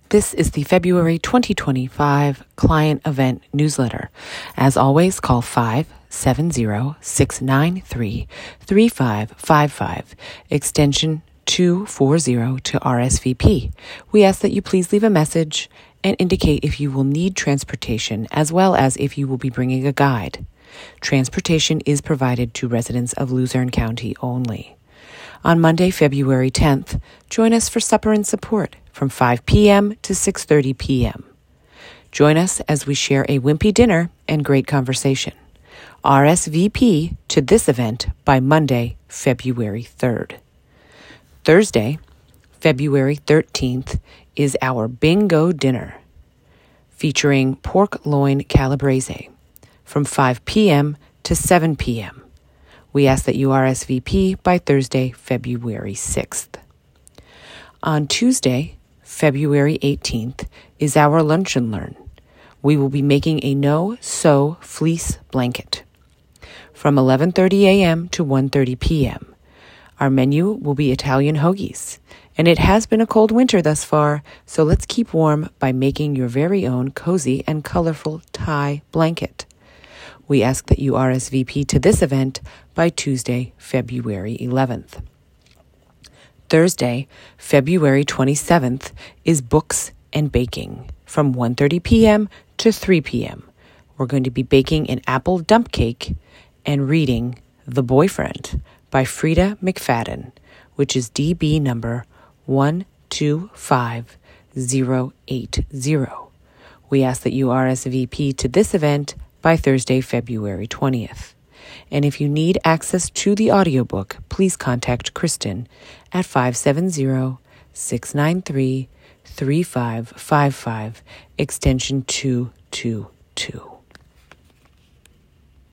This is the February 2025 client event newsletter. As always, call 570-693-3555, extension 240 to RSVP. We ask that you please leave a message and indicate if you will need transportation, as well as if you will be bringing a guide. Transportation is provided to residents of Luzerne County only. On Monday, February 10th, join us for supper and support from 5 p.m. to 6:30 p.m. Join us as we share a wimpy dinner and great conversation. RSVP to this event by Monday, February 3rd. Thursday, February 13th, is our bingo dinner featuring pork loin calabrese from 5 p.m. to 7 p.m. We ask that you RSVP by Thursday, February 6th. On Tuesday, February 18th, is our Lunch and Learn. We will be making a no-sew fleece blanket from 11:30 a.m. to 1:30 p.m. Our menu will be Italian hoagies, and it has been a cold winter thus far, so let's keep warm by making your very own cozy and colorful tie blanket. We ask that you RSVP to this event by Tuesday, February 11th. Thursday, February 27th, is Books and Baking from 1:30 p.m. to 3 p.m. We're going to be baking an apple dump cake and reading The Boyfriend by Frida McFadden, which is DB number 125080. We ask that you RSVP to this event by Thursday, February 20th. And if you need access to the audiobook, please contact Kristen at 570-693-3555, extension 222.